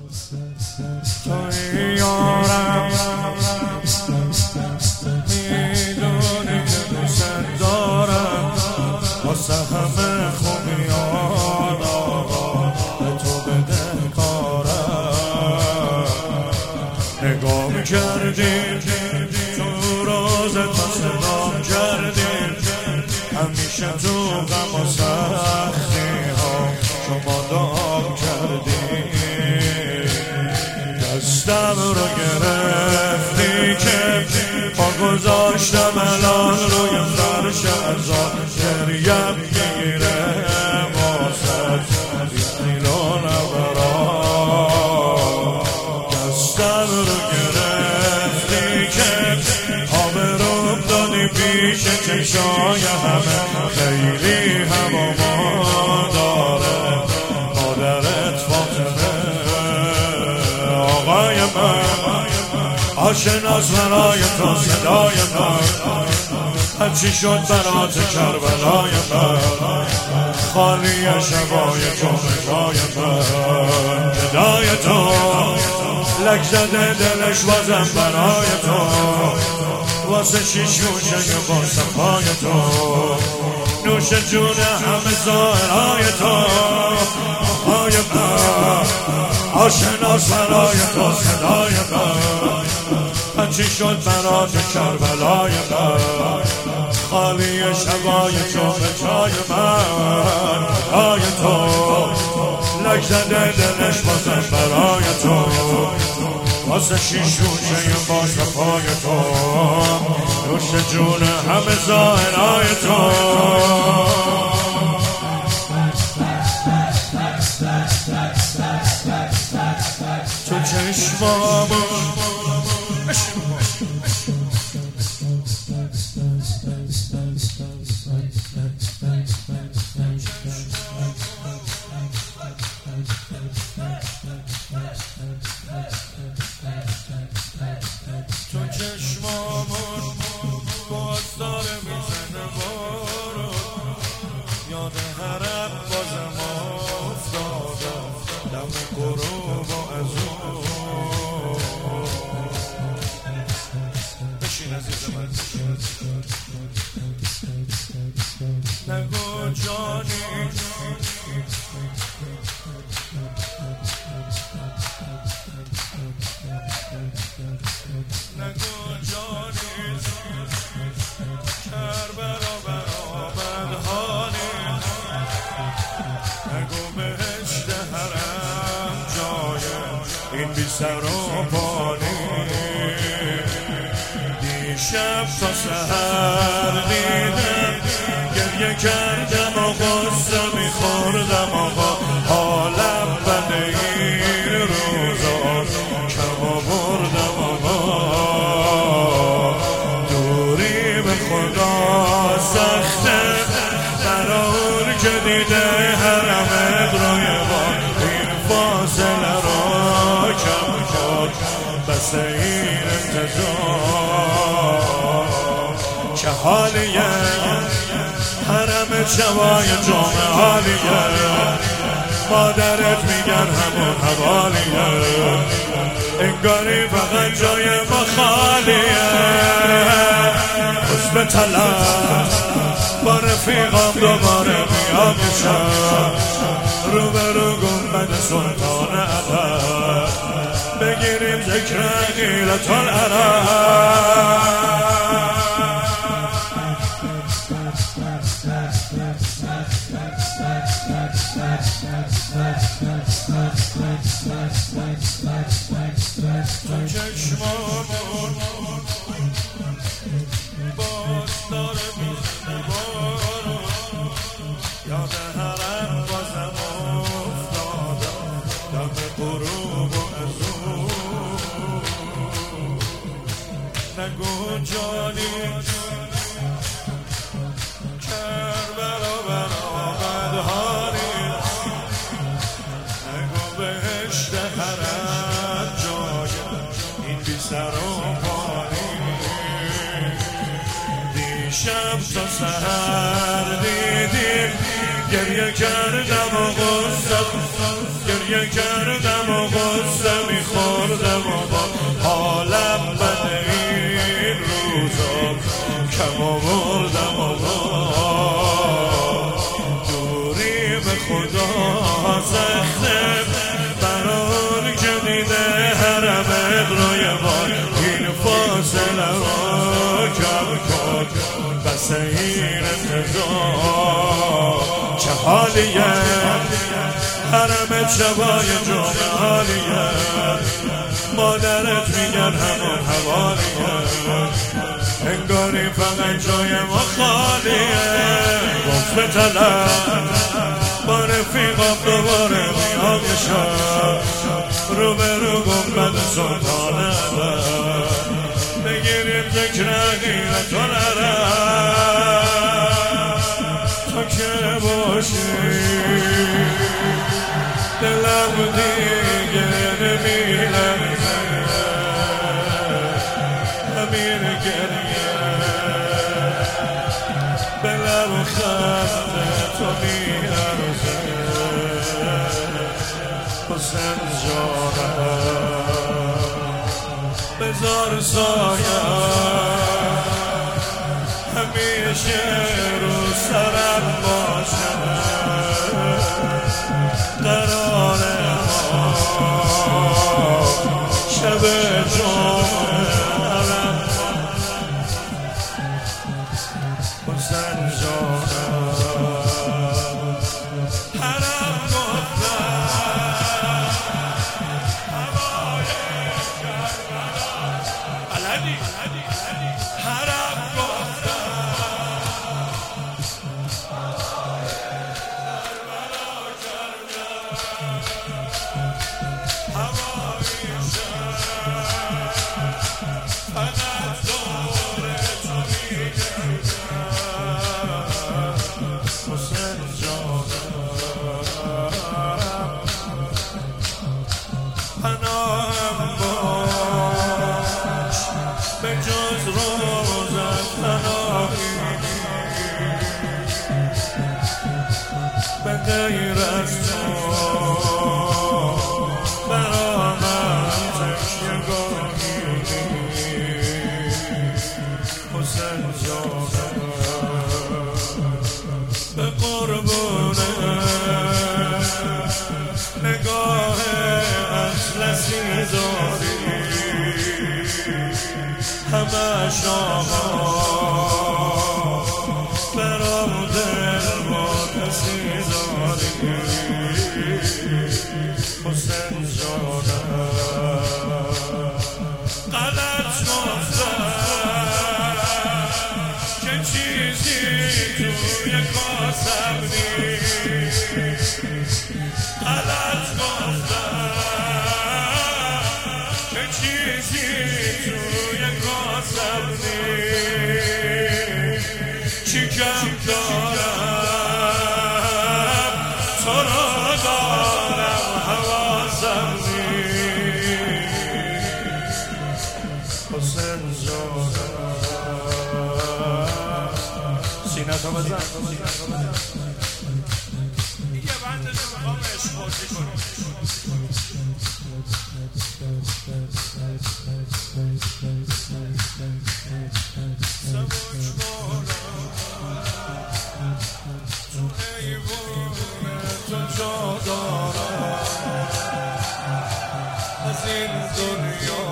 توی یارم میدونی که دوست دارم واسه همه خوبیان آقا به تو بده کارم نگاه میکردیم تو روزت تا صدام کردیم همیشه تو غم و سختی ها شما دعا کردیم دستم رو گرفتی که پا گذاشتم الان روی فرش ازا گریم میگیره واسد بیرو نبرا دستم رو گرفتی که آبروم دادی پیش چشای همه خیلی هماما داره مادرت فاطمه آقای من آشناس برای تو صدای من هرچی شد برات کربلای من خالی شبای تو مجای من جدای تو لک زده دلش بازم برای تو واسه شیش گوشه با صفای تو نوش جون همه ظاهرهای تو آقای من آشناس برای تو صدای من هرچی شد برات کربلای من خالی شبای تو به جای من برای تو لک زده دلش بازم برای تو واسه شیش گوشه با صفای تو نوش جون همه ظاهرهای تو تو چشمامو تو چشمامون باز داره میزنه بارو یاد حرم بازم افتادم دم غروب و از بشین عزیز من نگو جانی نگو جانی کربلا برآمد حالی نگو بهشت حرم جای این بی سر و پانی دیشب تا سحر دیدم گریه کردم و غصه میخوردم آقا حالم بده این روزا کم آوردم آقا دوری به خدا سخته قرار که دیده حرمت روی با این فاصله را کم کن بس این انتظار چه حالیه حرم شبای جمعه حالیه مادرت میگن همون حوالیه انگاری فقط جای ما خالیه حسب طلب با رفیقام دوباره میام شب رو به رو گنبد سلطان عرب بگیریم ذکر غیرت العرب تو چشمامون باز داره میزنه بارو یاد حرم بازم افتادم دم غروب و ازو نگو جانی کربلا برآمد حالی نگو بهشت حرم جای این بی سر و پانی دیشب تا سحر دیدیم گریه کردم و غصه گریه کردم و غصه میخوردم و با حالم بده این روزا کم آوردم و با دوری به خدا سخته بران که دیده حرمت روی بار این فاصله را کم کن بس این انتظار چه حالیه حرمت شبای جمعه حالیه مادرت میگن همون حوالیه انگاری فقط جای ما خالیه گفت به طلب با رفیقم دوباره میام یه شب رو به رو گنبد سلطانه بگیریم ذکر غیرت و نرم تا که باشی دلم دیگه نمیلرزه همین گریه به لب خط تو میارزه حسین جانم بذار سایه همیشه رو سرم باشه قرار ما شب جمعه حسین جانم حرم گفتم هوای کربلا بلدی حرم گفتم پناهم باش به جز روزت پناهی به غیر از تو برا من تکیه‌گاهی حسین جانم به قربونه نگاه اطلسی داری همه شاها برام دل با کسی داری حسین جانم غلط گفتم که چیزی توی کاسم نیست غلط گفتم که چیزی توی کاسم نیست چی کم دارم تو را دارم حواسم نیست حسین جانم سینه تو بزن دیگه بندش رو میخوام عشق بازی کنم سبک بارم تو حیوونه تو جا دارم از این دنیا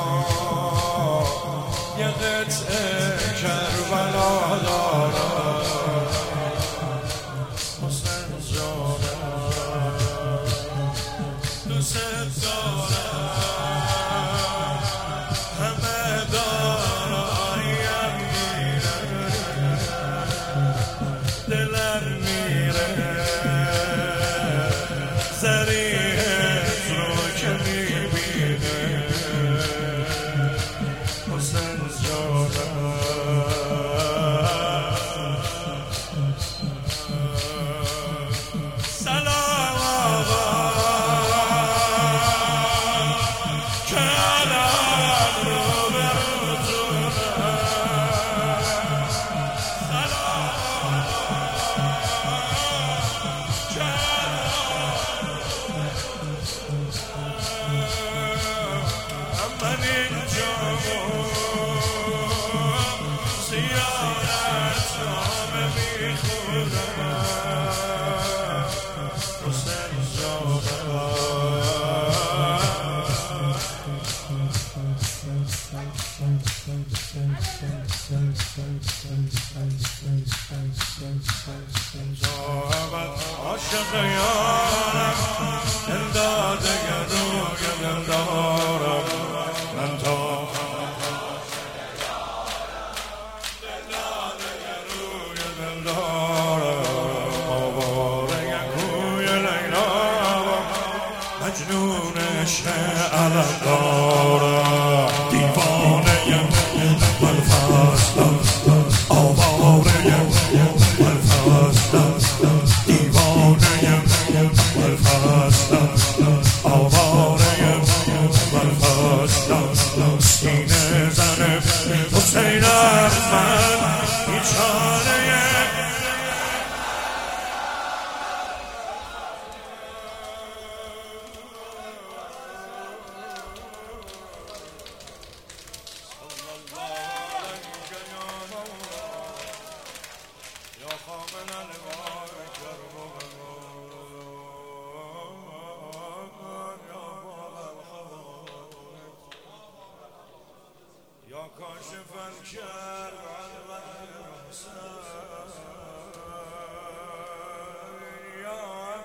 یه قطعه کربلا دارم حسین جانم دوست دارم همه دارایم میره دلم میره سریعت رو که میبینه حسین جانم سلام آقا علم دارم دیوانه اول فصلم آواره اول فصلم دیوانه اول فصلم آواره اول فصلم سینه زن حسین من بیچاره یا کاشف الکرب یا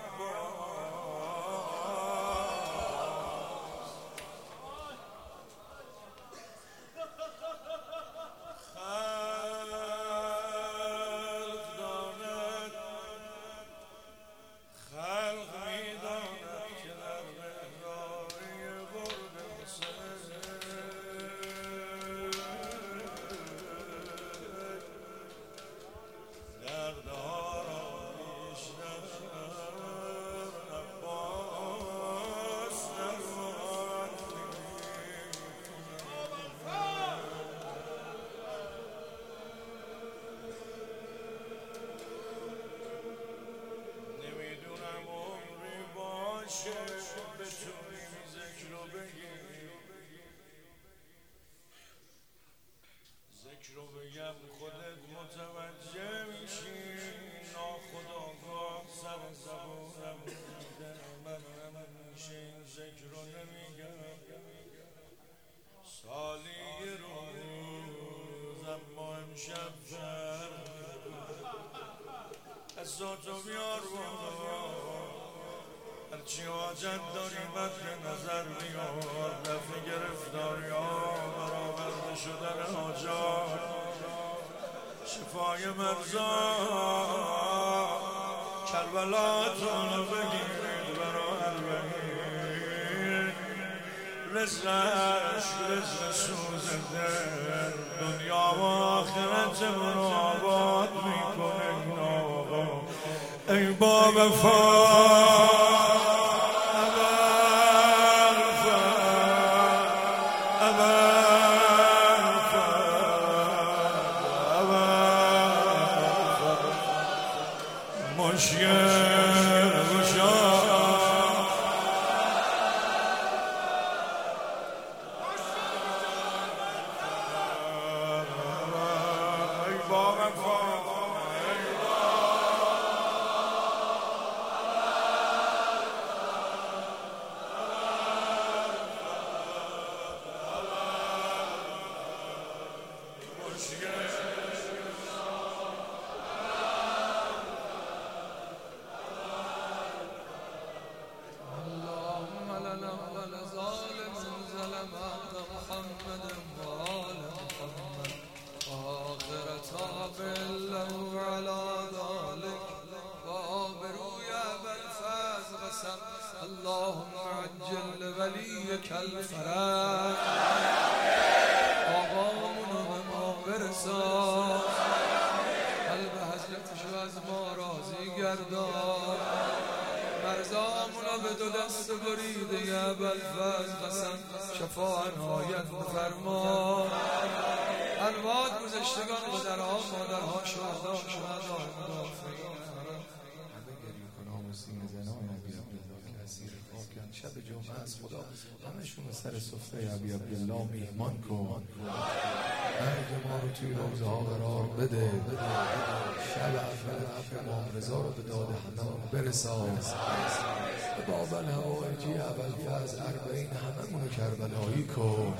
بتونیم ذکر رو بگیم ذکر رو بگم خودت متوجه میشی ناخودآگاه سر زبونم میده من همیشه این ذکر رو نمیگم سالی یه روز اما امشب عزاتو بیار بالا هرچی حاجت داری بد به نظر بیار دفع گرفتاری ها برآورده شدن حاجات شفای مرزا کربلاتون بگیرید برا اربعین رزقش رزق سوزنده دنیا و آخرتمون رو آباد میکنه این آقا ای با وفا اللهم عجل لوليك الفرج آقامونو به ما برسان قلب حضرتش از ما راضی گردان مرزامونو به دو دست بریده یا ابوالفضل قسم شفا عنایت بفرما انواد گذشتگان و درها مادرها شهدا مدافعین شب جمعه از خدا همشون سر سفره ابی عبدالله میهمان کن مرگ ما رو توی روزه ها قرار بده شب اول امام رضا رو به داد هممون برسان به باب الحوائجی ابوالفضل اربعین هممون رو کربلایی کن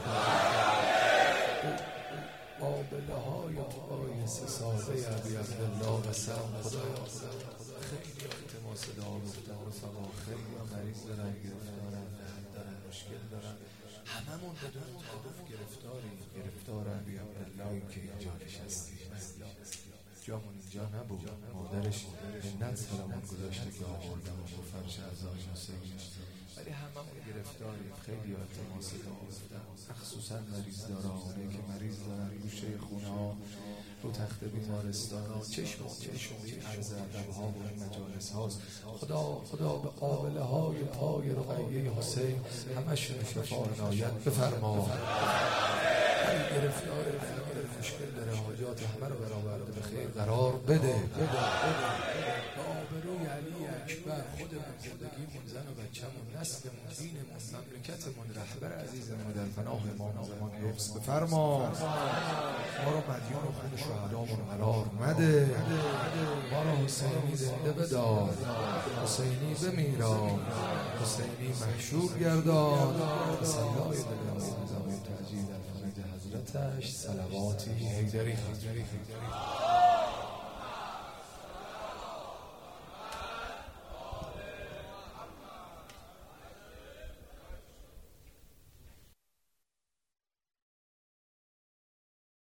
قابله های آقای 3 ساله ابی عبدالله قسم خدایا خیلی التماس دعا گفتن رفقا خیلی مریض دارن دارن مشکل دارن هممون بدون تعارف گرفتار ابی عبدالله که اینجا نشستی جامون اینجا نبود مادرش منت سرمون گذاشته که آوردم و گفتم شهرزاد حسین ولی هممون گرفتاریم. خیلی التماس دعا گفتن، مخصوصا مریض دارانه که مریض دارن گوشه خونه ها، رو تخت بیمارستان ها، چشم این عرض ادب ها و این مجالس هاست. خدا به قابله های پای رقیه حسین همشون شفا عنایت بفرما. گرفتار مشکل داره، حاجات همه رو برآورده به خیر قرار بده. با آبروی علی اکبر خودمون، زندگیمون، زن و بچه‌مون، نسلمون، دینمون، مملکتمون، رهبر عزیزمون در پناه امام زمان حفظ بفرما. ما رو مدیون و خون شهدامون قرار مده. ما رو حسینی زنده بدار، حسینی بمیران، حسینی محشور گردان. سیلای دلم نظامی تهجیر در فرج حضرتش صلواتی حیدری.